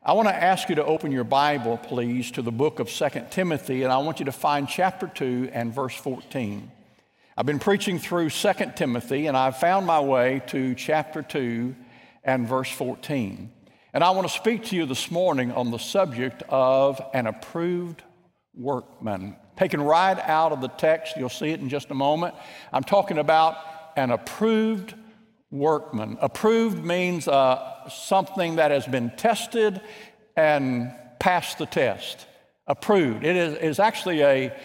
I want to ask you to open your Bible, please, to the book of 2 Timothy, and I want you to find chapter 2 and verse 14. I've been preaching through 2 Timothy, and I've found my way to chapter 2 and verse 14. And I want to speak to you this morning on the subject of an approved workman. Taken right out of the text, you'll see it in just a moment. I'm talking about an approved workman. Approved means something that has been tested and passed the test. Approved. It is actually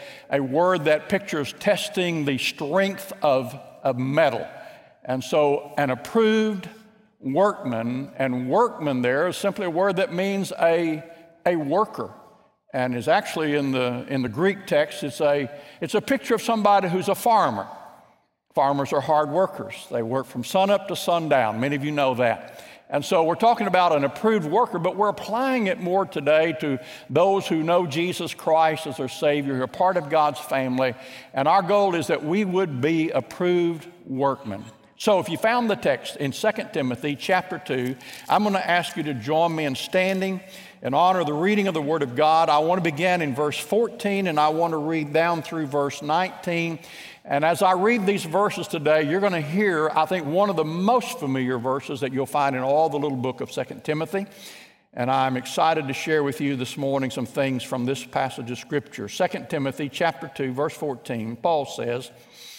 a word that pictures testing the strength of metal. And so an approved workman, and workman there is simply a word that means a worker. And is actually in the Greek text, it's a picture of somebody who's a farmer. Farmers are hard workers. They work from sun up to sundown. Many of you know that. And so we're talking about an approved worker, but we're applying it more today to those who know Jesus Christ as their Savior, who are part of God's family. And our goal is that we would be approved workmen. So if you found the text in 2 Timothy chapter 2, I'm going to ask you to join me in standing in honor of the reading of the Word of God. I want to begin in verse 14, and I want to read down through verse 19. And as I read these verses today, you're going to hear, I think, one of the most familiar verses that you'll find in all the little book of 2 Timothy. And I'm excited to share with you this morning some things from this passage of Scripture. 2 Timothy chapter 2, verse 14, Paul says,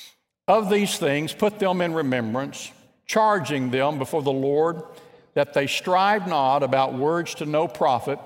"Of these things put them in remembrance, charging them before the Lord, that they strive not about words to no profit,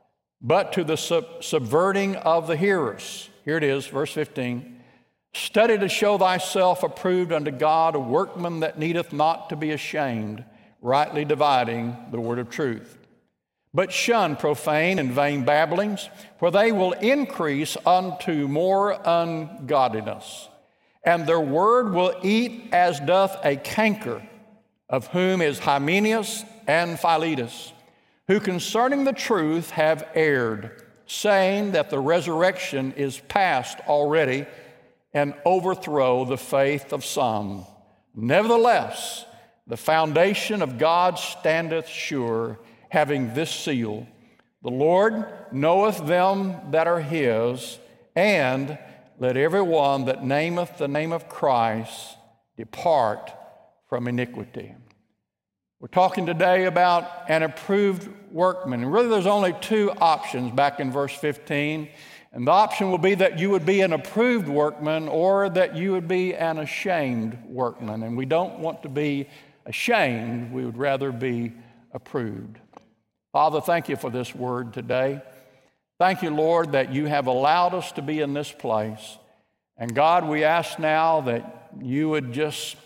but to the subverting of the hearers." Here it is, verse 15. "Study to show thyself approved unto God, a workman that needeth not to be ashamed, rightly dividing the word of truth. But shun profane and vain babblings, for they will increase unto more ungodliness. And their word will eat as doth a canker, of whom is Hymenaeus and Philetus, who concerning the truth have erred, saying that the resurrection is past already, and overthrow the faith of some. Nevertheless, the foundation of God standeth sure, having this seal: the Lord knoweth them that are his, and let every one that nameth the name of Christ depart from iniquity." We're talking today about an approved workman. And really there's only two options back in verse 15. And the option will be that you would be an approved workman or that you would be an ashamed workman. And we don't want to be ashamed. We would rather be approved. Father, thank you for this word today. Thank you, Lord, that you have allowed us to be in this place. And God, we ask now that you would just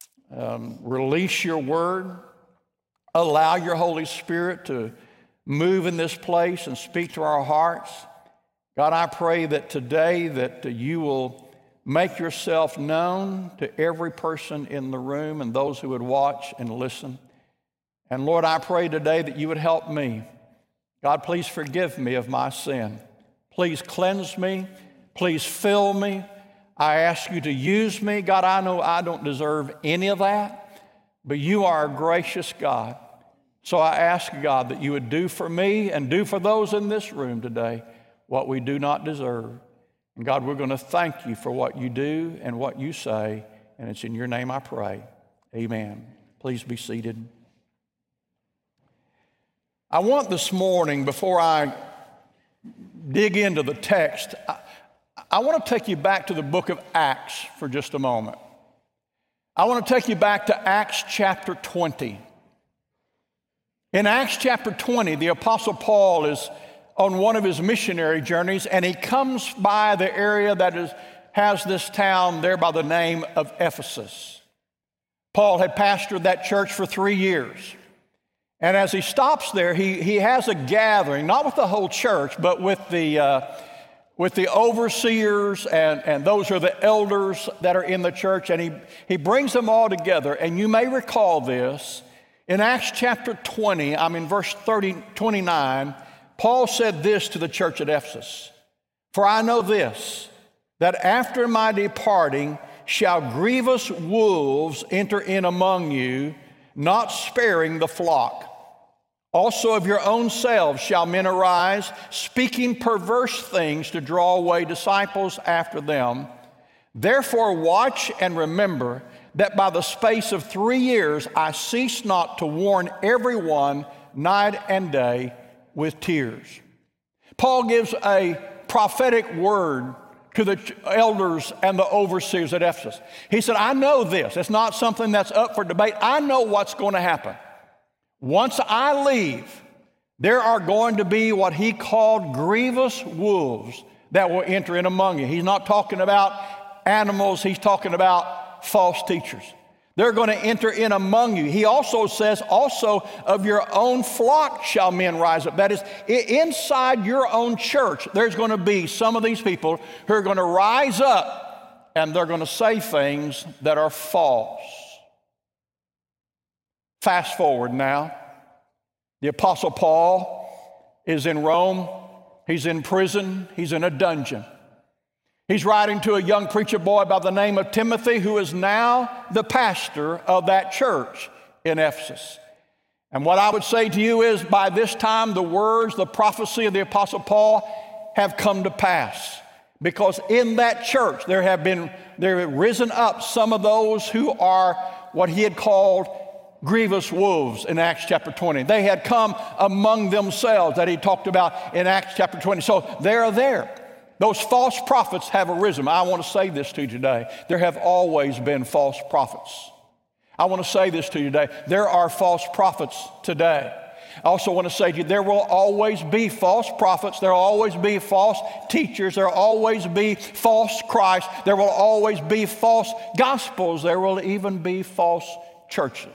release your word, allow your Holy Spirit to move in this place and speak to our hearts. God, I pray that today that you will make yourself known to every person in the room and those who would watch and listen. And Lord, I pray today that you would help me. God, please forgive me of my sin. Please cleanse me. Please fill me. I ask you to use me. God, I know I don't deserve any of that, but you are a gracious God. So I ask, God, that you would do for me and do for those in this room today what we do not deserve. And God, we're going to thank you for what you do and what you say, and it's in your name I pray. Amen. Please be seated. I want this morning, before I dig into the text, I want to take you back to the book of Acts for just a moment. I want to take you back to Acts chapter 20. In Acts chapter 20, the Apostle Paul is on one of his missionary journeys, and he comes by the area that has this town there by the name of Ephesus. Paul had pastored that church for 3 years. And as he stops there, he has a gathering, not with the whole church, but with the overseers and those who are the elders that are in the church. And he brings them all together. And you may recall this. In Acts chapter 20, I'm in verse 29, Paul said this to the church at Ephesus: "For I know this, that after my departing shall grievous wolves enter in among you, not sparing the flock. Also of your own selves shall men arise, speaking perverse things to draw away disciples after them. Therefore watch and remember that by the space of 3 years I cease not to warn everyone night and day with tears. Paul gives a prophetic word to the elders and the overseers at Ephesus. He said, I know this. It's not something that's up for debate. I know what's going to happen. Once I leave, there are going to be what he called grievous wolves that will enter in among you. He's not talking about animals. He's talking about false teachers. They're going to enter in among you. He also says, also of your own flock shall men rise up. That is, inside your own church, there's going to be some of these people who are going to rise up and they're going to say things that are false. Fast forward now. The Apostle Paul is in Rome. He's in prison. He's in a dungeon. He's writing to a young preacher boy by the name of Timothy, who is now the pastor of that church in Ephesus. And what I would say to you is, by this time, the words, the prophecy of the Apostle Paul have come to pass. Because in that church, there have risen up some of those who are what he had called grievous wolves in Acts chapter 20. They had come among themselves that he talked about in Acts chapter 20. So they're there. Those false prophets have arisen. I want to say this to you today. There have always been false prophets. I want to say this to you today. There are false prophets today. I also want to say to you, there will always be false prophets. There will always be false teachers. There will always be false Christ. There will always be false gospels. There will even be false churches.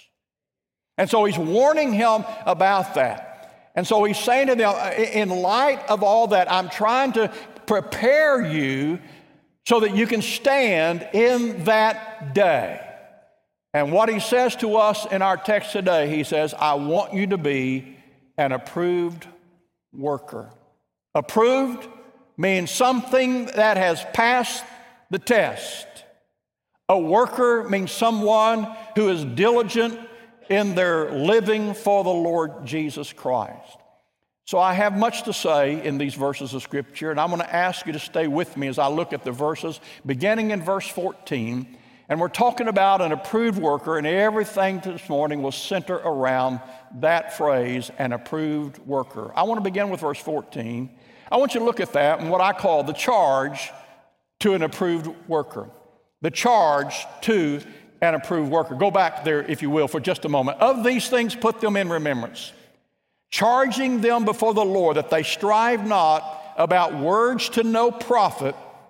And so he's warning him about that. And so he's saying to them, in light of all that, I'm trying to prepare you so that you can stand in that day. And what he says to us in our text today, he says, I want you to be an approved worker. Approved means something that has passed the test. A worker means someone who is diligent in their living for the Lord Jesus Christ. So I have much to say in these verses of Scripture, and I'm going to ask you to stay with me as I look at the verses, beginning in verse 14. And we're talking about an approved worker, and everything this morning will center around that phrase, an approved worker. I want to begin with verse 14. I want you to look at that and what I call the charge to an approved worker. The charge to an approved worker. Go back there, if you will, for just a moment. Of these things, put them in remembrance, charging them before the Lord that they strive not about words to no profit,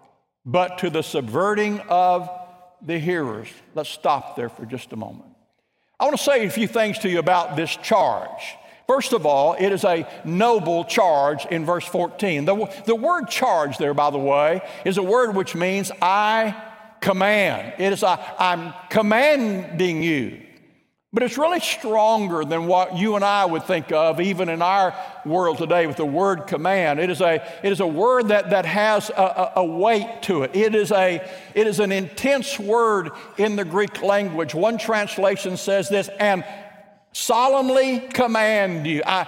but to the subverting of the hearers. Let's stop there for just a moment. I want to say a few things to you about this charge. First of all, it is a noble charge in verse 14. The word charge there, by the way, is a word which means I command. It is I'm commanding you. But it's really stronger than what you and I would think of, even in our world today, with the word command. It is a word that has a weight to it. It is an intense word in the Greek language. One translation says this, and solemnly command you. I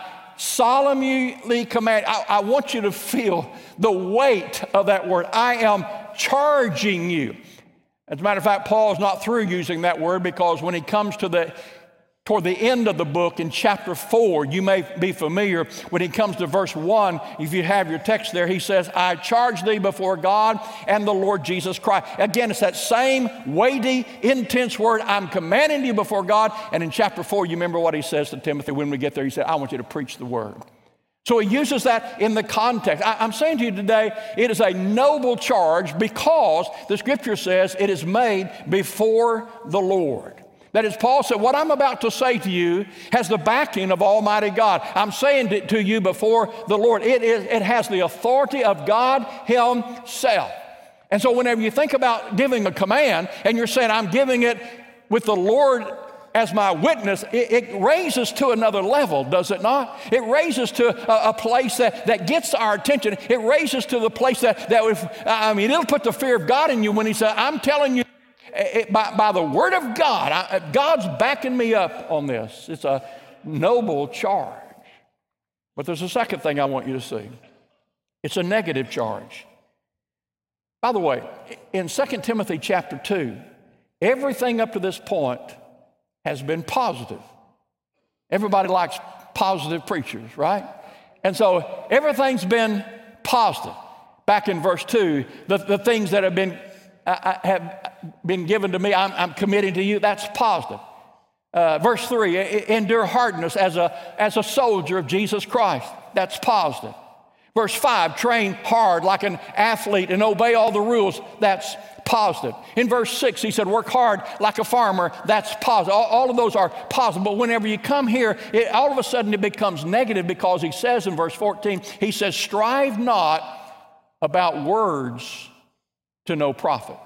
solemnly command. I want you to feel the weight of that word. I am charging you. As a matter of fact, Paul is not through using that word, because when he comes toward the end of the book in chapter 4, you may be familiar, when he comes to verse 1, if you have your text there, he says, I charge thee before God and the Lord Jesus Christ. Again, it's that same weighty, intense word, I'm commanding you before God. And in chapter 4, you remember what he says to Timothy when we get there. He said, I want you to preach the word. So he uses that in the context. I'm saying to you today, it is a noble charge because the Scripture says it is made before the Lord. That is, Paul said, what I'm about to say to you has the backing of Almighty God. I'm saying it to you before the Lord. It has the authority of God Himself. And so whenever you think about giving a command and you're saying, I'm giving it with the Lord as my witness, it raises to another level, does it not? It raises to a place that gets our attention. It raises to the place it'll put the fear of God in you when He said, I'm telling you, by the word of God, God's backing me up on this. noble charge. But there's a second thing I want you to see. It's a negative charge. By the way, in 2 Timothy chapter 2, everything up to this point has been positive. Everybody likes positive preachers, right? And so everything's been positive. Back in verse 2, the things that have been given to me, I'm committing to you, that's positive. Verse 3, endure hardness as a soldier of Jesus Christ. That's positive. Verse 5, train hard like an athlete and obey all the rules. That's positive. In verse 6, he said, work hard like a farmer. That's positive. All of those are positive. But whenever you come here, all of a sudden it becomes negative, because he says in verse 14, he says, strive not about words to no profit.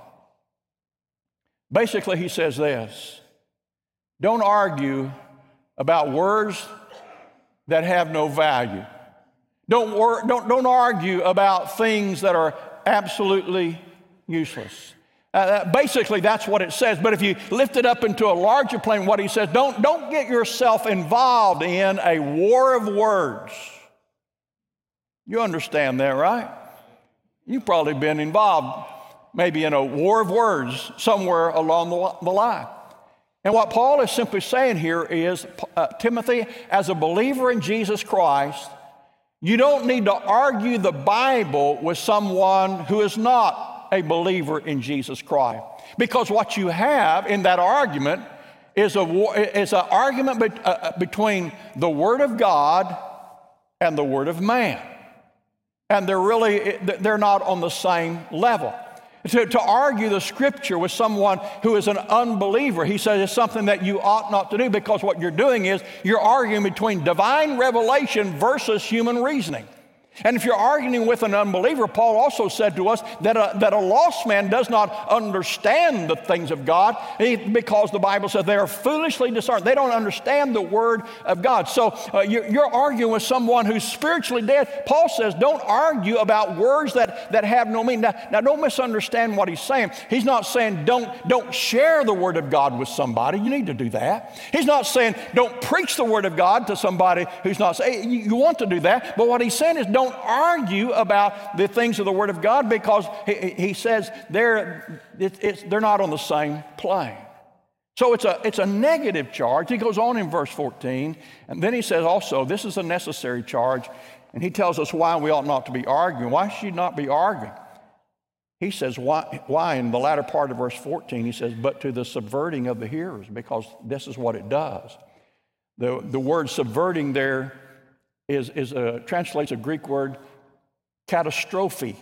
Basically, he says this: don't argue about words that have no value. Don't argue about things that are absolutely useless. Basically, that's what it says. But if you lift it up into a larger plane, what he says, don't get yourself involved in a war of words. You understand that, right? You've probably been involved maybe in a war of words somewhere along the line. And what Paul is simply saying here is, Timothy, as a believer in Jesus Christ, you don't need to argue the Bible with someone who is not a believer in Jesus Christ. Because what you have in that argument is an argument between the Word of God and the Word of man. And they're not on the same level. To argue the Scripture with someone who is an unbeliever, he says, is something that you ought not to do, because what you're doing is you're arguing between divine revelation versus human reasoning. And if you're arguing with an unbeliever, Paul also said to us that a lost man does not understand the things of God, because the Bible says they are foolishly discerned. They don't understand the Word of God. So you're arguing with someone who's spiritually dead. Paul says don't argue about words that have no meaning. Now don't misunderstand what he's saying. He's not saying don't share the Word of God with somebody. You need to do that. He's not saying don't preach the Word of God to somebody who's not saying. You want to do that. But what he's saying is don't argue about the things of the Word of God, because he says they're not on the same plane. So it's a negative charge. He goes on in verse 14, and then he says also, this is a necessary charge, and he tells us why we ought not to be arguing. Why should you not be arguing? He says why in the latter part of verse 14, he says, but to the subverting of the hearers, because this is what it does. The word subverting there translates a Greek word, catastrophe.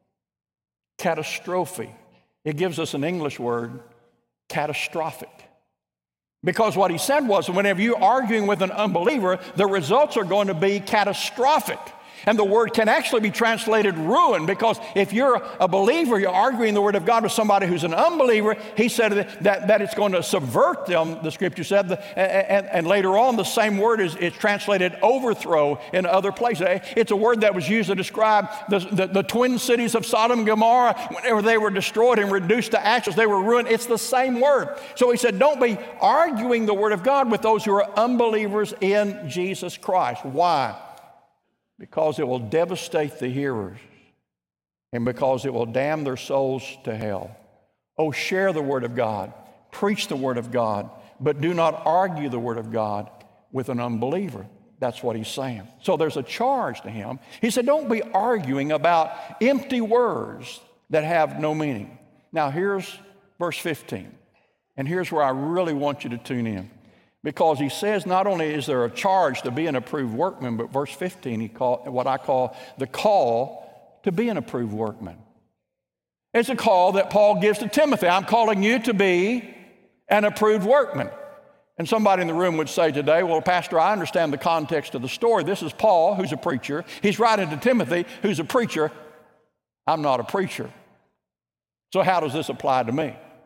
Catastrophe. It gives us an English word, catastrophic. Because what he said was, whenever you're arguing with an unbeliever, the results are going to be catastrophic. And the word can actually be translated ruin, because if you're a believer, you're arguing the Word of God with somebody who's an unbeliever, he said that it's going to subvert them, the Scripture said. And later on, the same word is translated overthrow in other places. It's a word that was used to describe the twin cities of Sodom and Gomorrah. Whenever they were destroyed and reduced to ashes, they were ruined. It's the same word. So he said, don't be arguing the Word of God with those who are unbelievers in Jesus Christ. Why? Because it will devastate the hearers, and because it will damn their souls to hell. Oh, share the Word of God, preach the Word of God, but do not argue the Word of God with an unbeliever. That's what he's saying. So there's a charge to him. He said, don't be arguing about empty words that have no meaning. Now here's verse 15, and here's where I really want you to tune in. Because he says not only is there a charge to be an approved workman, but verse 15, what I call the call to be an approved workman. It's a call that Paul gives to Timothy. I'm calling you to be an approved workman. And somebody in the room would say today, well, Pastor, I understand the context of the story. This is Paul, who's a preacher. He's writing to Timothy, who's a preacher. I'm not a preacher. So how does this apply to me?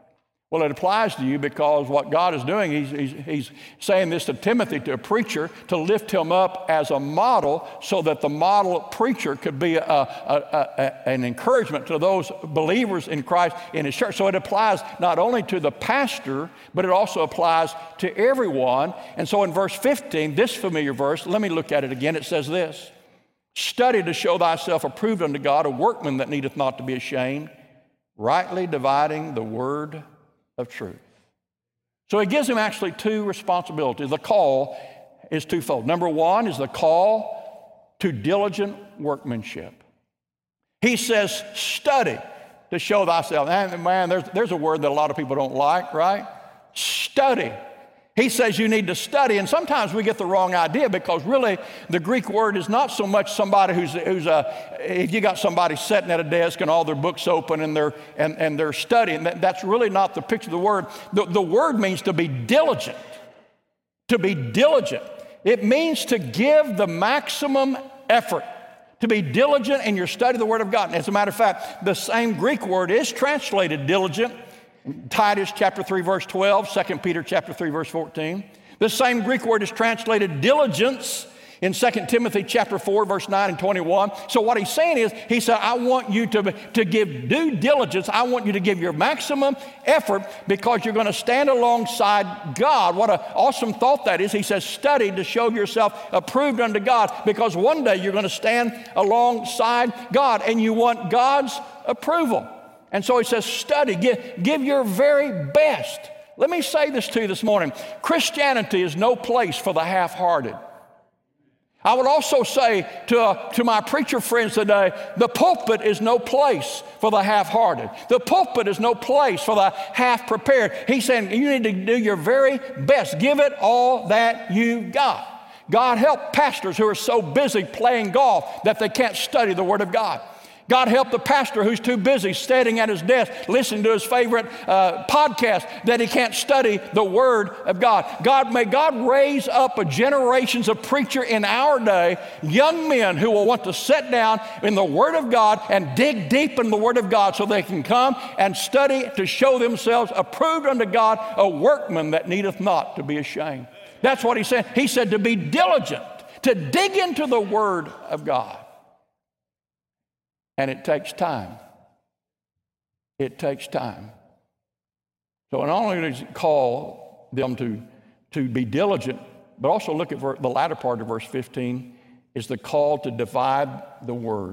Well, it applies to you because what God is doing, he's saying this to Timothy, to a preacher, to lift him up as a model so that the model preacher could be an encouragement to those believers in Christ in his church. So it applies not only to the pastor, but it also applies to everyone. And so in verse 15, this familiar verse, let me look at it again. It says this: study to show thyself approved unto God, a workman that needeth not to be ashamed, rightly dividing the word of truth. So he gives him actually two responsibilities. The call is twofold. Number one is the call to diligent workmanship. He says, study to show thyself. And man, there's a word that a lot of people don't like, right? Study. He says you need to study, and sometimes we get the wrong idea because really the Greek word is not so much somebody if you got somebody sitting at a desk and all their books open and they're studying, that's really not the picture of the word. The word means to be diligent. To be diligent. It means to give the maximum effort. To be diligent in your study of the Word of God. And as a matter of fact, the same Greek word is translated diligent. Titus chapter 3 verse 12, 2 Peter chapter 3 verse 14. The same Greek word is translated diligence in 2 Timothy chapter 4 verse 9 and 21. So what he's saying is, he said, I want you to give due diligence. I want you to give your maximum effort because you're going to stand alongside God. What an awesome thought that is. He says, study to show yourself approved unto God, because one day you're going to stand alongside God and you want God's approval. And so he says, study, give your very best. Let me say this to you this morning. Christianity is no place for the half-hearted. I would also say to my preacher friends today, the pulpit is no place for the half-hearted. The pulpit is no place for the half-prepared. He's saying you need to do your very best. Give it all that you got. God help pastors who are so busy playing golf that they can't study the Word of God. God help the pastor who's too busy standing at his desk listening to his favorite podcast that he can't study the Word of God. May God raise up a generations of preacher in our day, young men who will want to sit down in the Word of God and dig deep in the Word of God so they can come and study to show themselves approved unto God, a workman that needeth not to be ashamed. That's what he said. He said to be diligent, to dig into the Word of God. And it takes time. It takes time. So not only does he call them to be diligent, but also look at the latter part of verse 15, is the call to divide the word.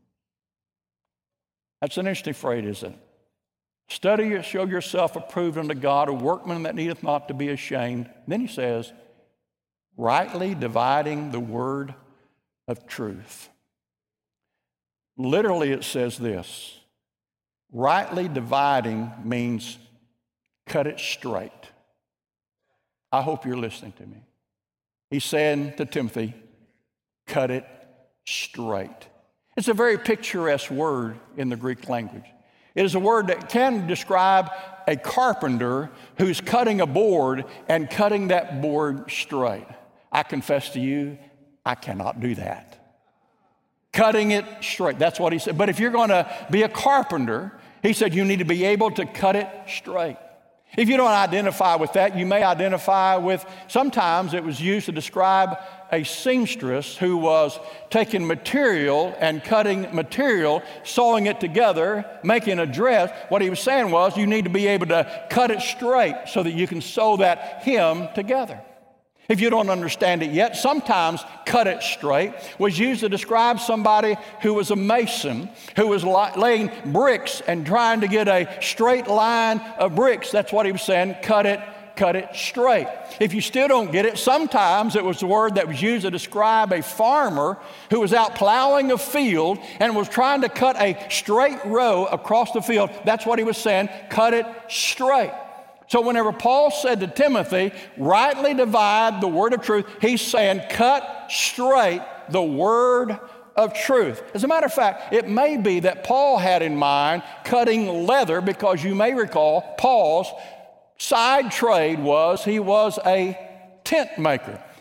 That's an interesting phrase, isn't it? Study, show yourself approved unto God, a workman that needeth not to be ashamed. Then he says, rightly dividing the word of truth. Literally, it says this: rightly dividing means cut it straight. I hope you're listening to me. He's saying to Timothy, cut it straight. It's a very picturesque word in the Greek language. It is a word that can describe a carpenter who's cutting a board and cutting that board straight. I confess to you, I cannot do that. Cutting it straight. That's what he said. But if you're going to be a carpenter, he said you need to be able to cut it straight. If you don't identify with that, you may identify with, sometimes it was used to describe a seamstress who was taking material and cutting material, sewing it together, making a dress. What he was saying was you need to be able to cut it straight so that you can sew that hem together. If you don't understand it yet, sometimes cut it straight was used to describe somebody who was a mason, who was laying bricks and trying to get a straight line of bricks. That's what he was saying, cut it straight. If you still don't get it, sometimes it was the word that was used to describe a farmer who was out plowing a field and was trying to cut a straight row across the field. That's what he was saying, cut it straight. So whenever Paul said to Timothy, rightly divide the word of truth, he's saying, cut straight the word of truth. As a matter of fact, it may be that Paul had in mind cutting leather, because you may recall Paul's side trade was he was a tent maker.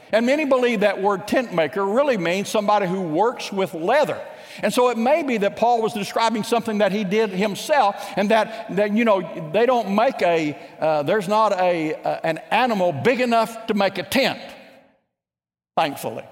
And many believe that word tent maker really means somebody who works with leather. And so it may be that Paul was describing something that he did himself, and that they don't make there's not an animal big enough to make a tent, thankfully.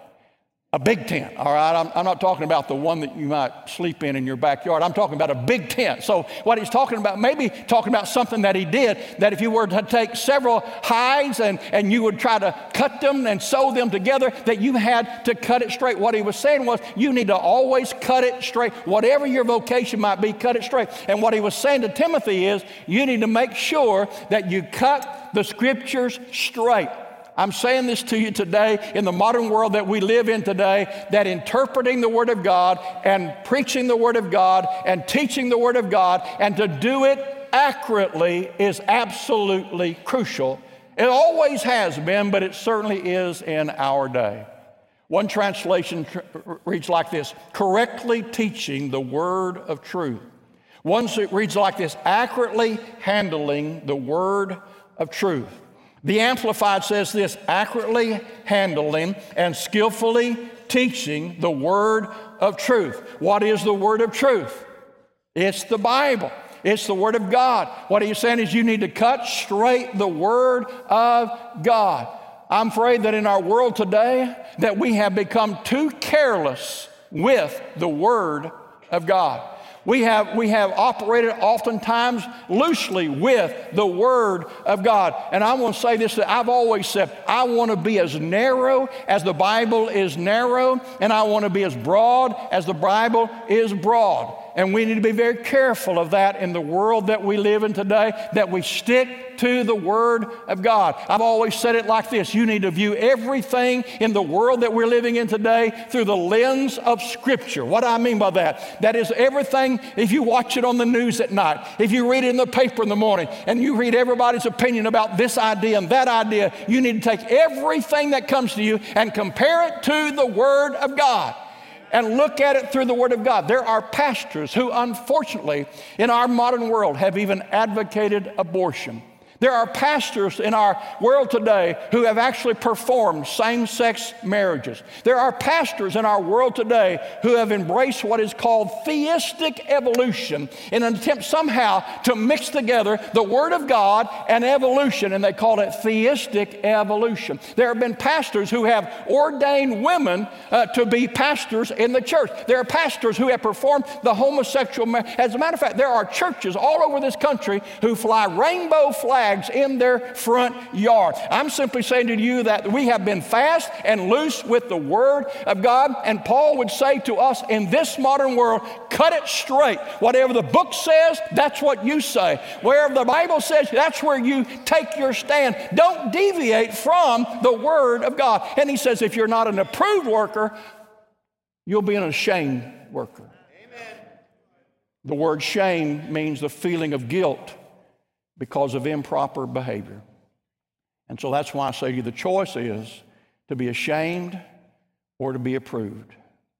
A big tent, all right? I'm not talking about the one that you might sleep in your backyard. I'm talking about a big tent. So what he's talking about, maybe talking about something that he did, that if you were to take several hides and you would try to cut them and sew them together, that you had to cut it straight. What he was saying was, you need to always cut it straight. Whatever your vocation might be, cut it straight. And what he was saying to Timothy is, you need to make sure that you cut the Scriptures straight. I'm saying this to you today in the modern world that we live in today, that interpreting the Word of God and preaching the Word of God and teaching the Word of God and to do it accurately is absolutely crucial. It always has been, but it certainly is in our day. One translation reads like this: correctly teaching the word of truth. One reads like this: accurately handling the word of truth. The Amplified says this: accurately handling and skillfully teaching the word of truth. What is the word of truth? It's the Bible. It's the Word of God. What he's saying is you need to cut straight the Word of God. I'm afraid that in our world today that we have become too careless with the Word of God. We have operated oftentimes loosely with the Word of God. And I want to say this, that I've always said, I want to be as narrow as the Bible is narrow, and I want to be as broad as the Bible is broad. And we need to be very careful of that in the world that we live in today, that we stick to the Word of God. I've always said it like this: you need to view everything in the world that we're living in today through the lens of Scripture. What do I mean by that? That is everything. If you watch it on the news at night, if you read it in the paper in the morning, and you read everybody's opinion about this idea and that idea, you need to take everything that comes to you and compare it to the Word of God. And look at it through the Word of God. There are pastors who, unfortunately, in our modern world have even advocated abortion. There are pastors in our world today who have actually performed same-sex marriages. There are pastors in our world today who have embraced what is called theistic evolution in an attempt somehow to mix together the Word of God and evolution, and they call it theistic evolution. There have been pastors who have ordained women to be pastors in the church. There are pastors who have performed the homosexual marriage. As a matter of fact, there are churches all over this country who fly rainbow flags in their front yard. I'm simply saying to you that we have been fast and loose with the Word of God, and Paul would say to us in this modern world, cut it straight. Whatever the book says, that's what you say. Wherever the Bible says, that's where you take your stand. Don't deviate from the Word of God. And he says, if you're not an approved worker, you'll be an ashamed worker. Amen. The word shame means the feeling of guilt because of improper behavior. And so that's why I say to you, the choice is to be ashamed or to be approved.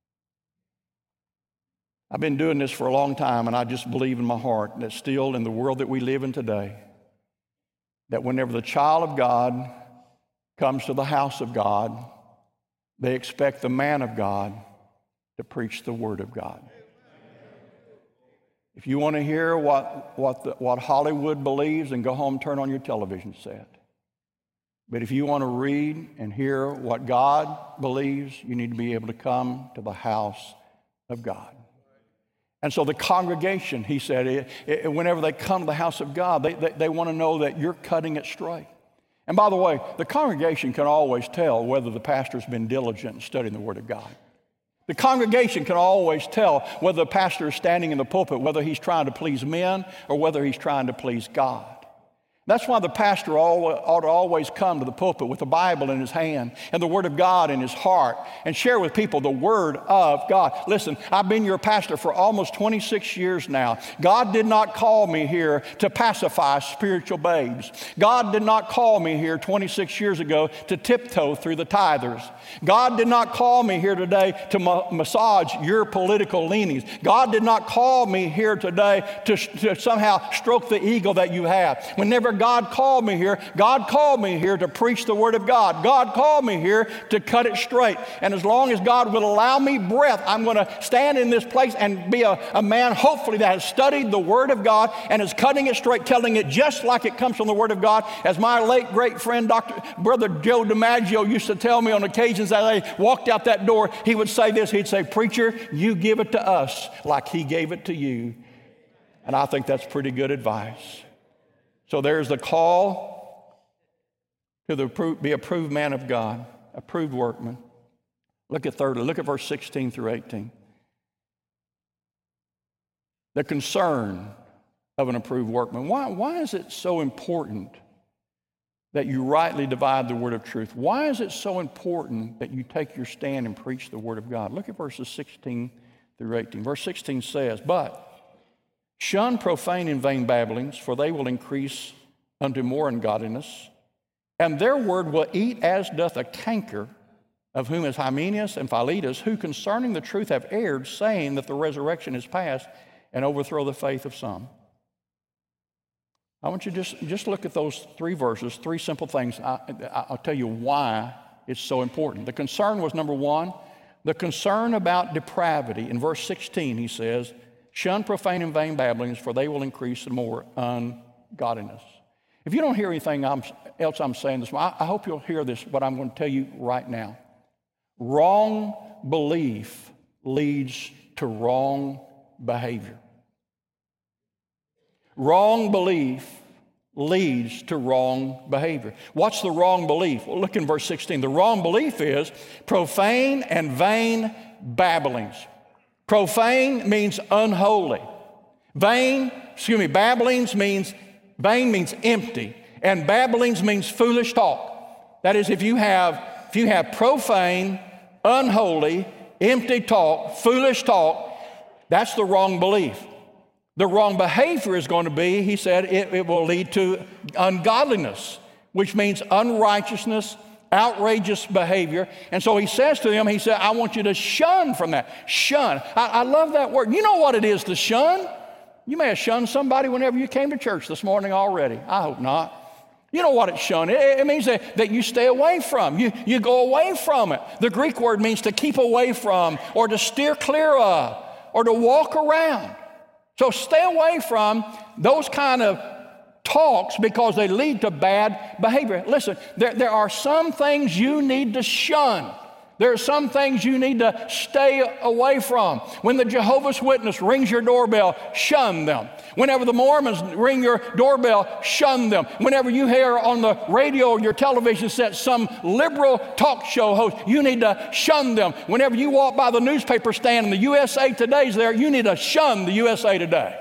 I've been doing this for a long time, and I just believe in my heart that still in the world that we live in today, that whenever the child of God comes to the house of God, they expect the man of God to preach the Word of God. If you want to hear what Hollywood believes, then go home, turn on your television set. But if you want to read and hear what God believes, you need to be able to come to the house of God. And so the congregation, he said, whenever they come to the house of God, they want to know that you're cutting it straight. And by the way, the congregation can always tell whether the pastor's been diligent in studying the Word of God. The congregation can always tell whether the pastor is standing in the pulpit, whether he's trying to please men or whether he's trying to please God. That's why the pastor ought to always come to the pulpit with the Bible in his hand and the Word of God in his heart and share with people the Word of God. Listen, I've been your pastor for almost 26 years now. God did not call me here to pacify spiritual babes. God did not call me here 26 years ago to tiptoe through the tithers. God did not call me here today to massage your political leanings. God did not call me here today to somehow stroke the ego that you have. Whenever God called me here. God called me here to preach the Word of God. God called me here to cut it straight. And as long as God will allow me breath, I'm going to stand in this place and be a man, hopefully, that has studied the Word of God and is cutting it straight, telling it just like it comes from the Word of God. As my late great friend, Brother Joe DiMaggio, used to tell me on occasions that I walked out that door, he would say this. He'd say, "Preacher, you give it to us like He gave it to you." And I think that's pretty good advice. So there's the call to be approved man of God, approved workman. Look at verse 16 through 18. The concern of an approved workman. Why is it so important that you rightly divide the word of truth? Why is it so important that you take your stand and preach the word of God? Look at verses 16 through 18. Verse 16 says, "But shun profane and vain babblings, for they will increase unto more ungodliness. And their word will eat as doth a canker, of whom is Hymenaeus and Philetus, who concerning the truth have erred, saying that the resurrection is past, and overthrow the faith of some." I want you to just look at those three verses, three simple things. I'll tell you why it's so important. The concern was, number one, the concern about depravity. In verse 16, he says, "Shun profane and vain babblings, for they will increase in more ungodliness." If you don't hear anything else I'm saying this morning, I hope you'll hear this, what I'm going to tell you right now. Wrong belief leads to wrong behavior. Wrong belief leads to wrong behavior. What's the wrong belief? Well, look in verse 16. The wrong belief is profane and vain babblings. Profane means unholy. Babblings means, vain means empty, and babblings means foolish talk. That is, if you have profane, unholy, empty talk, foolish talk, that's the wrong belief. The wrong behavior is going to be, he said, it will lead to ungodliness, which means unrighteousness, outrageous behavior. And so he says to them, he said, I want you to shun from that. Shun. I love that word. You know what it is to shun? You may have shunned somebody whenever you came to church this morning already. I hope not. You know what it's shun. It means that you stay away from. You go away from it. The Greek word means to keep away from, or to steer clear of, or to walk around. So stay away from those kind of talks because they lead to bad behavior. Listen, there are some things you need to shun. There are some things you need to stay away from. When the Jehovah's Witness rings your doorbell, shun them. Whenever the Mormons ring your doorbell, shun them. Whenever you hear on the radio or your television set some liberal talk show host, you need to shun them. Whenever you walk by the newspaper stand and the USA Today's there, you need to shun the USA Today.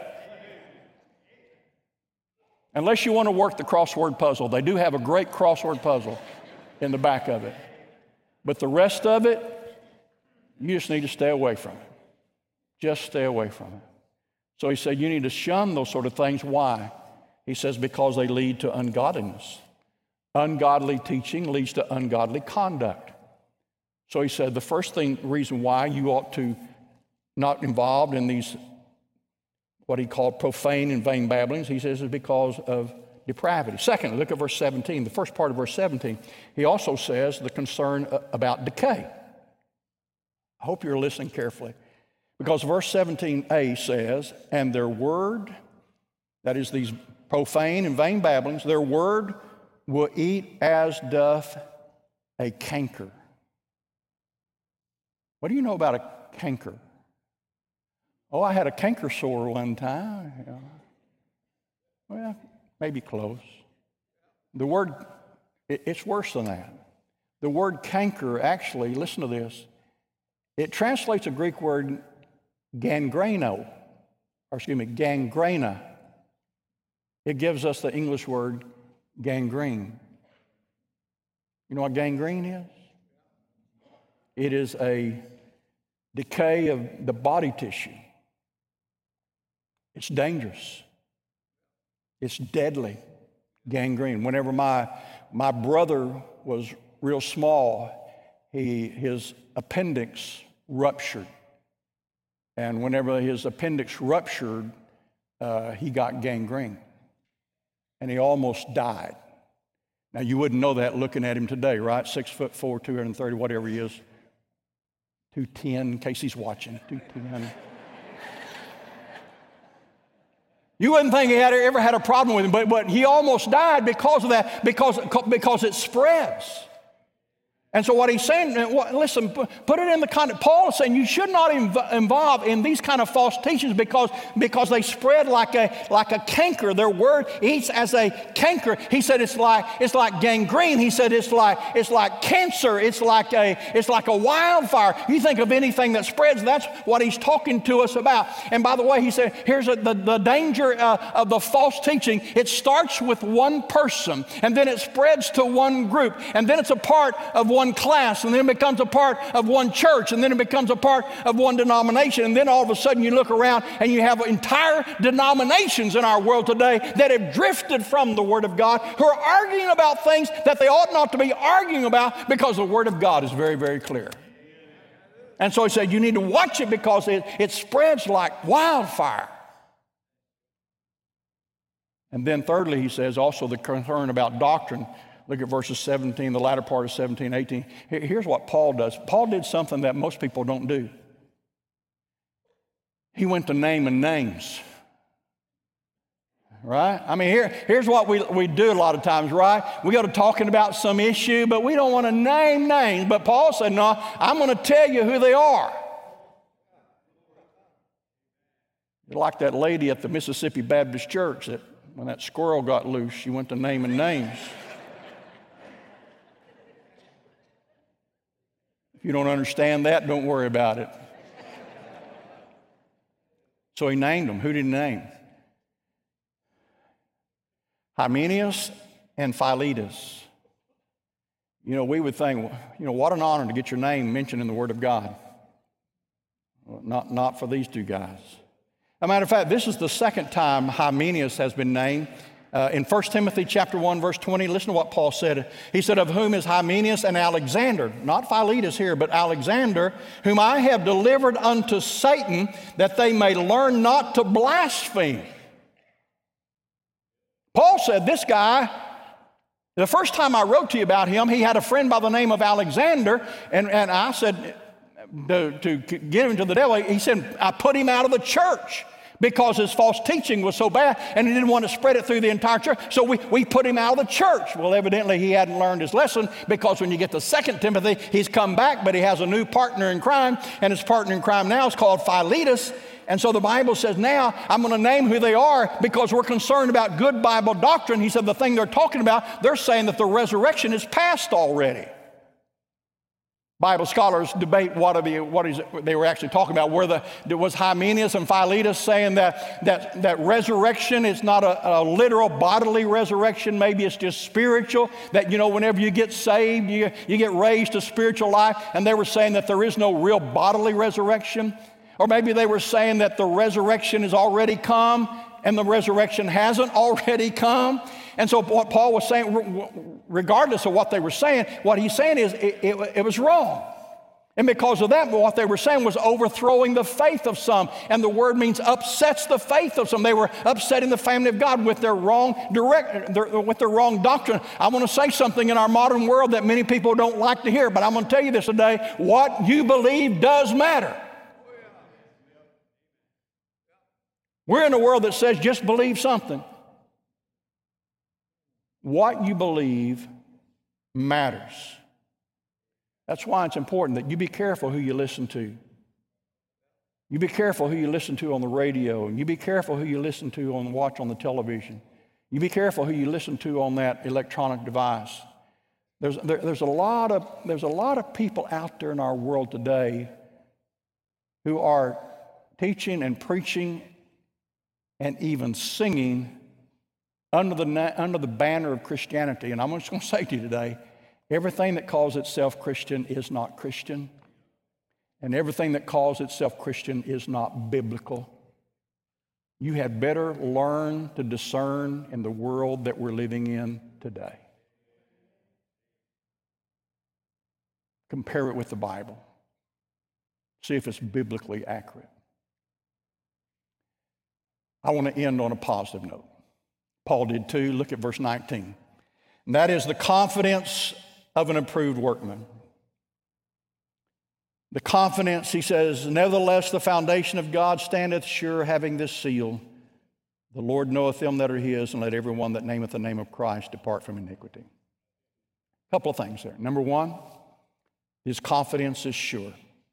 Unless you want to work the crossword puzzle. They do have a great crossword puzzle in the back of it. But the rest of it, you just need to stay away from it. Just stay away from it. So he said, you need to shun those sort of things. Why? He says, because they lead to ungodliness. Ungodly teaching leads to ungodly conduct. So he said, the first reason why you ought to not involved in these, what he called profane and vain babblings, he says, is because of depravity. Secondly, look at verse 17, the first part of verse 17. He also says the concern about decay. I hope you're listening carefully. Because verse 17a says, and their word, that is these profane and vain babblings, their word will eat as doth a canker. What do you know about a canker? Oh, I had a canker sore one time. Well, maybe close. The word, it's worse than that. The word canker actually, listen to this, it translates a Greek word gangrena. It gives us the English word gangrene. You know what gangrene is? It is a decay of the body tissue. It's dangerous. It's deadly, gangrene. Whenever my brother was real small, his appendix ruptured. And whenever his appendix ruptured, he got gangrene. and he almost died. Now, you wouldn't know that looking at him today, right? 6'4", 230, whatever he is. 210, in case he's watching, 210. You wouldn't think he ever had a problem with him, but he almost died because of that, because it spreads. And so what he's saying, listen, put it in the context. Paul is saying you should not involve in these kind of false teachings because they spread like a canker. Their word eats as a canker. He said it's like gangrene. He said it's like cancer. It's like a wildfire. You think of anything that spreads, that's what he's talking to us about. And by the way, he said here's the danger of the false teaching. It starts with one person, and then it spreads to one group, and then it's a part of one class, and then it becomes a part of one church, and then it becomes a part of one denomination, and then all of a sudden you look around and you have entire denominations in our world today that have drifted from the Word of God, who are arguing about things that they ought not to be arguing about because the Word of God is very, very clear. And so he said you need to watch it because it spreads like wildfire. And then thirdly, he says also the concern about doctrine. Look at verses 17, the latter part of 17, 18. Here's what Paul does. Paul did something that most people don't do. He went to naming names. Right? I mean, here's what we do a lot of times, right? We go to talking about some issue, but we don't want to name names. But Paul said, no, I'm going to tell you who they are. Like that lady at the Mississippi Baptist Church that when that squirrel got loose, she went to naming names. If you don't understand that, don't worry about it. So he named them. Who did he name? Hymenaeus and Philetus. You know, we would think, what an honor to get your name mentioned in the Word of God. Well, not for these two guys. As a matter of fact, this is the second time Hymenaeus has been named. In 1 Timothy chapter 1, verse 20, listen to what Paul said. He said, of whom is Hymenaeus and Alexander, not Philetus here, but Alexander, whom I have delivered unto Satan, that they may learn not to blaspheme. Paul said, this guy, the first time I wrote to you about him, he had a friend by the name of Alexander, and I said, to get him to the devil, he said, I put him out of the church because his false teaching was so bad, and he didn't want to spread it through the entire church, so we put him out of the church. Well, evidently he hadn't learned his lesson, because when you get to 2 Timothy, he's come back, but he has a new partner in crime, and his partner in crime now is called Philetus. And so the Bible says now, I'm going to name who they are because we're concerned about good Bible doctrine. He said the thing they're talking about, they're saying that the resurrection is past already. Bible scholars debate what they were actually talking about. Was Hymenaeus and Philetus saying that resurrection is not a literal bodily resurrection? Maybe it's just spiritual, that, whenever you get saved, you get raised to spiritual life. And they were saying that there is no real bodily resurrection. Or maybe they were saying that the resurrection has already come and the resurrection hasn't already come. And so what Paul was saying, regardless of what they were saying, what he's saying is it was wrong. And because of that, what they were saying was overthrowing the faith of some. And the word means upsets the faith of some. They were upsetting the family of God with their wrong doctrine. I want to say something in our modern world that many people don't like to hear, but I'm going to tell you this today. What you believe does matter. We're in a world that says just believe something. What you believe matters. That's why it's important that you be careful who you listen to. You be careful who you listen to on the radio, and you be careful who you listen to and watch on the television. You be careful who you listen to on that electronic device. There's a lot of people out there in our world today who are teaching and preaching and even singing under the banner of Christianity. And I'm just going to say to you today, everything that calls itself Christian is not Christian. And everything that calls itself Christian is not biblical. You had better learn to discern in the world that we're living in today. Compare it with the Bible. See if it's biblically accurate. I want to end on a positive note. Paul did too. Look at verse 19. And that is the confidence of an approved workman. The confidence, he says, nevertheless, the foundation of God standeth sure, having this seal. The Lord knoweth them that are his, and let everyone that nameth the name of Christ depart from iniquity. A couple of things there. Number one, his confidence is sure.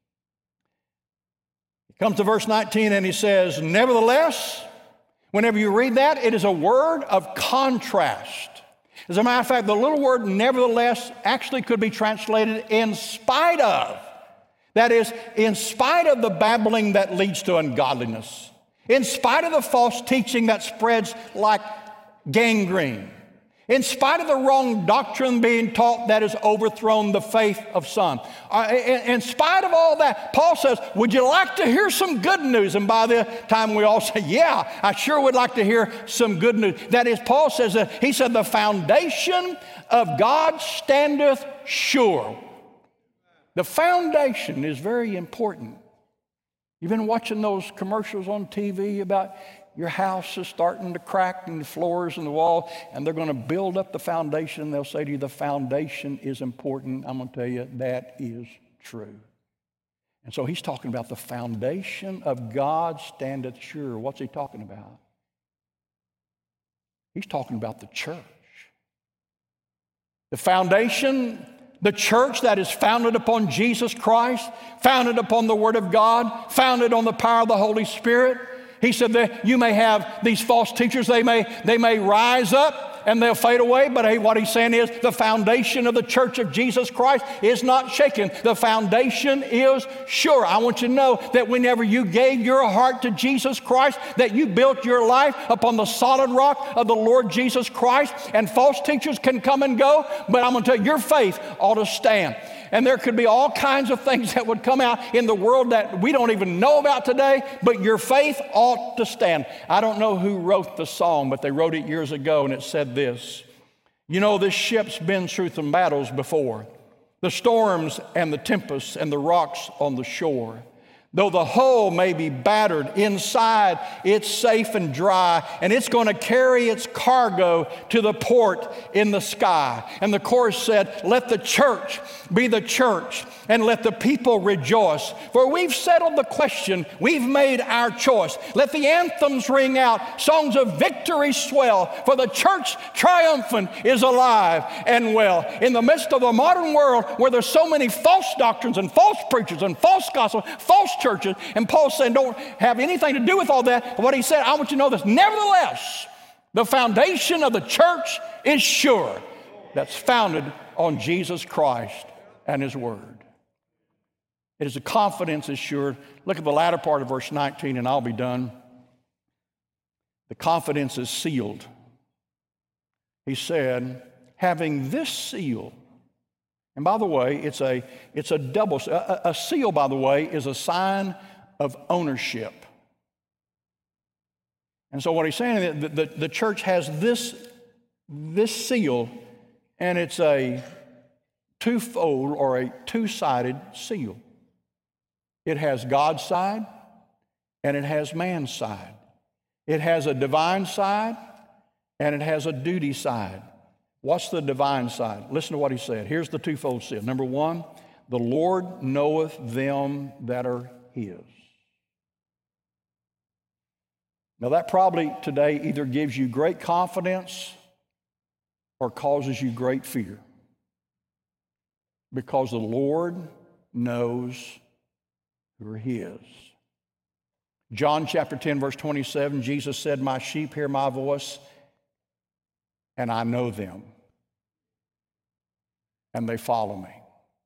He comes to verse 19 and he says, nevertheless, whenever you read that, it is a word of contrast. As a matter of fact, the little word nevertheless actually could be translated in spite of. That is, in spite of the babbling that leads to ungodliness, in spite of the false teaching that spreads like gangrene, in spite of the wrong doctrine being taught that has overthrown the faith of some, in spite of all that, Paul says, would you like to hear some good news? And by the time we all say, yeah, I sure would like to hear some good news. That is, Paul says that, he said, the foundation of God standeth sure. The foundation is very important. You've been watching those commercials on TV about your house is starting to crack and the floors and the wall, and they're going to build up the foundation. They'll say to you, the foundation is important. I'm going to tell you, that is true. And so he's talking about the foundation of God standeth sure. What's he talking about? He's talking about the church. The foundation, the church that is founded upon Jesus Christ, founded upon the Word of God, founded on the power of the Holy Spirit. He said that you may have these false teachers, they may rise up and they'll fade away, but what he's saying is the foundation of the church of Jesus Christ is not shaken. The foundation is sure. I want you to know that whenever you gave your heart to Jesus Christ, that you built your life upon the solid rock of the Lord Jesus Christ, and false teachers can come and go, but I'm going to tell you, your faith ought to stand. And there could be all kinds of things that would come out in the world that we don't even know about today, but your faith ought to stand. I don't know who wrote the song, but they wrote it years ago, and it said this: you know, this ship's been through some battles before, the storms and the tempests and the rocks on the shore. Though the hull may be battered, inside it's safe and dry, and it's going to carry its cargo to the port in the sky. And the chorus said, let the church be the church, and let the people rejoice. For we've settled the question, we've made our choice. Let the anthems ring out, songs of victory swell, for the church triumphant is alive and well. In the midst of a modern world where there's so many false doctrines and false preachers and false gospel, false churches, and Paul said don't have anything to do with all that. What he said, I want you to know this: nevertheless, the foundation of the church is sure, that's founded on Jesus Christ and his word. It is a confidence assured. Look at the latter part of verse 19 and I'll be done. The confidence is sealed. He said, having this seal. And by the way, it's a double. A seal, by the way, is a sign of ownership. And so what he's saying is that the church has this seal, and it's a twofold or a two-sided seal. It has God's side and it has man's side. It has a divine side and it has a duty side. What's the divine side? Listen to what he said. Here's the twofold seal. Number one, the Lord knoweth them that are his. Now that probably today either gives you great confidence or causes you great fear. Because the Lord knows who are his. John chapter 10, verse 27, Jesus said, my sheep hear my voice, and I know them, and they follow me.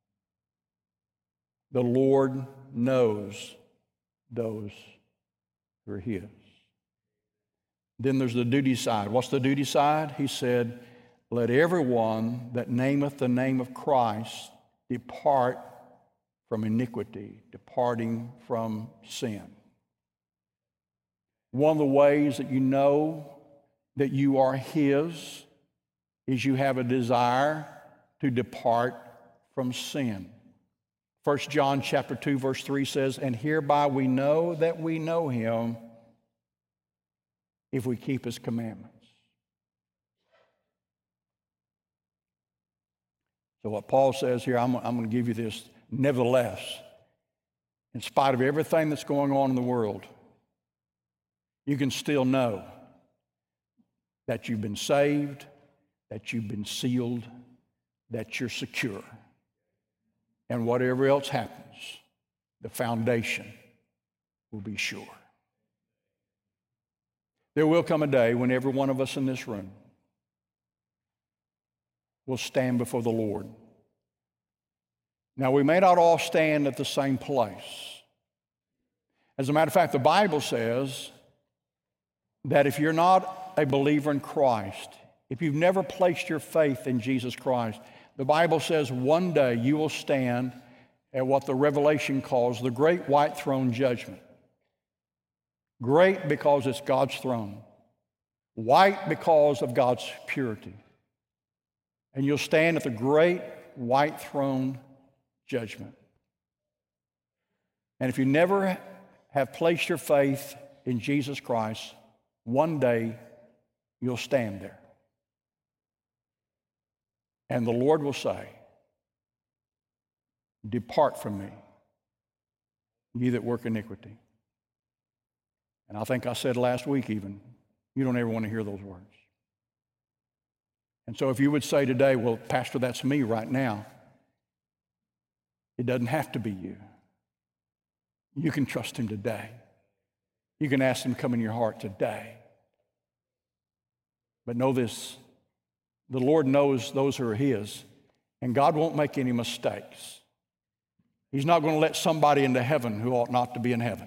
The Lord knows those who are his. Then there's the duty side. What's the duty side? He said, let everyone that nameth the name of Christ depart from iniquity, departing from sin. One of the ways that you know that you are his is you have a desire to depart from sin. 1 John chapter 2, verse 3 says, and hereby we know that we know him if we keep his commandments. So what Paul says here, I'm going to give you this. Nevertheless, in spite of everything that's going on in the world, you can still know that you've been saved, that you've been sealed, that you're secure. And whatever else happens, the foundation will be sure. There will come a day when every one of us in this room will stand before the Lord. Now, we may not all stand at the same place. As a matter of fact, the Bible says that if you're not a believer in Christ, if you've never placed your faith in Jesus Christ, the Bible says one day you will stand at what the Revelation calls the great white throne judgment. Great because it's God's throne. White because of God's purity. And you'll stand at the great white throne judgment. And if you never have placed your faith in Jesus Christ, one day you'll stand there. And the Lord will say, "Depart from me, ye that work iniquity." And I think I said last week even, you don't ever want to hear those words. And so if you would say today, "Well, Pastor, that's me right now," it doesn't have to be you. You can trust him today. You can ask him to come in your heart today. But know this, the Lord knows those who are his, and God won't make any mistakes. He's not going to let somebody into heaven who ought not to be in heaven.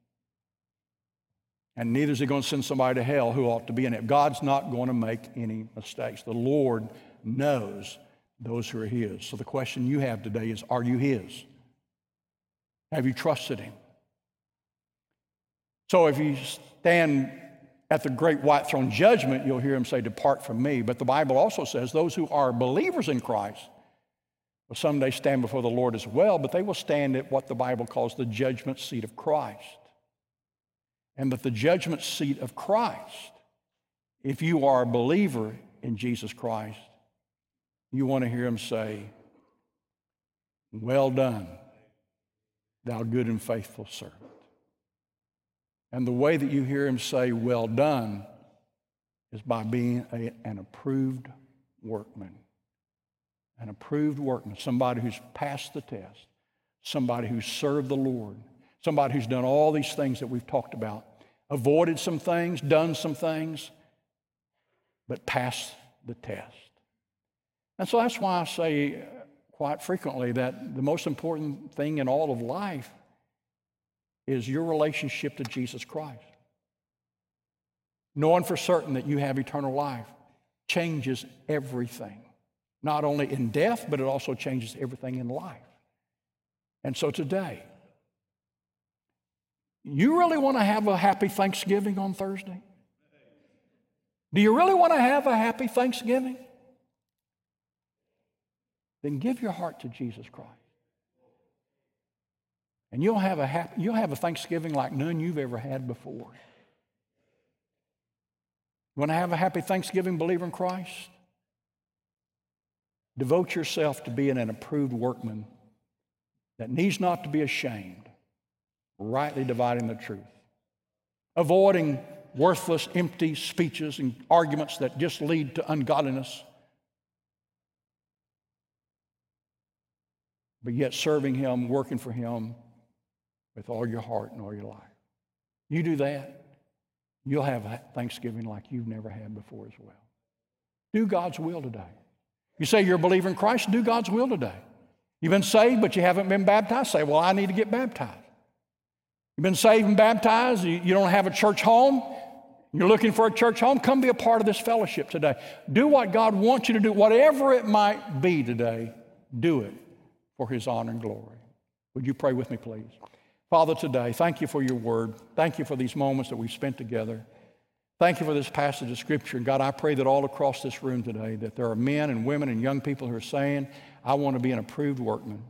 And neither is he going to send somebody to hell who ought to be in it. God's not going to make any mistakes. The Lord knows those who are his. So the question you have today is, are you his? Have you trusted him? So if you stand at the great white throne judgment, you'll hear him say, "Depart from me." But the Bible also says those who are believers in Christ will someday stand before the Lord as well, but they will stand at what the Bible calls the judgment seat of Christ. And that the judgment seat of Christ, if you are a believer in Jesus Christ, you want to hear him say, "Well done, thou good and faithful servant." And the way that you hear him say, "Well done," is by being an approved workman. An approved workman, somebody who's passed the test, somebody who's served the Lord, somebody who's done all these things that we've talked about, avoided some things, done some things, but passed the test. And so that's why I say quite frequently that the most important thing in all of life is your relationship to Jesus Christ. Knowing for certain that you have eternal life changes everything. Not only in death, but it also changes everything in life. And so today, you really want to have a happy Thanksgiving on Thursday? Do you really want to have a happy Thanksgiving? Then give your heart to Jesus Christ. And you'll have a Thanksgiving like none you've ever had before. You want to have a happy Thanksgiving, believer in Christ? Devote yourself to being an approved workman that needs not to be ashamed, rightly dividing the truth, avoiding worthless, empty speeches and arguments that just lead to ungodliness, but yet serving him, working for him with all your heart and all your life. You do that, you'll have a Thanksgiving like you've never had before as well. Do God's will today. You say you're a believer in Christ, do God's will today. You've been saved, but you haven't been baptized. Say, "Well, I need to get baptized." You've been saved and baptized, you don't have a church home, you're looking for a church home, come be a part of this fellowship today. Do what God wants you to do, whatever it might be today, do it for his honor and glory. Would you pray with me, please? Father, today, thank you for your word. Thank you for these moments that we've spent together. Thank you for this passage of Scripture. And God, I pray that all across this room today, that there are men and women and young people who are saying, "I want to be an approved workman.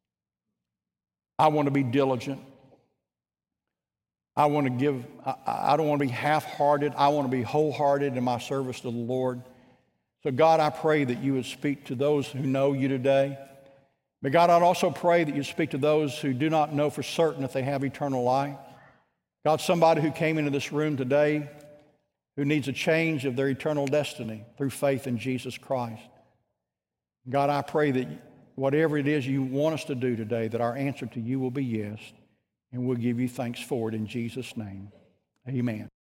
I want to be diligent. I want to give, I don't want to be half-hearted. I want to be wholehearted in my service to the Lord." So God, I pray that you would speak to those who know you today. But God, I'd also pray that you speak to those who do not know for certain if they have eternal life. God, somebody who came into this room today who needs a change of their eternal destiny through faith in Jesus Christ. God, I pray that whatever it is you want us to do today, that our answer to you will be yes, and we'll give you thanks for it in Jesus' name. Amen.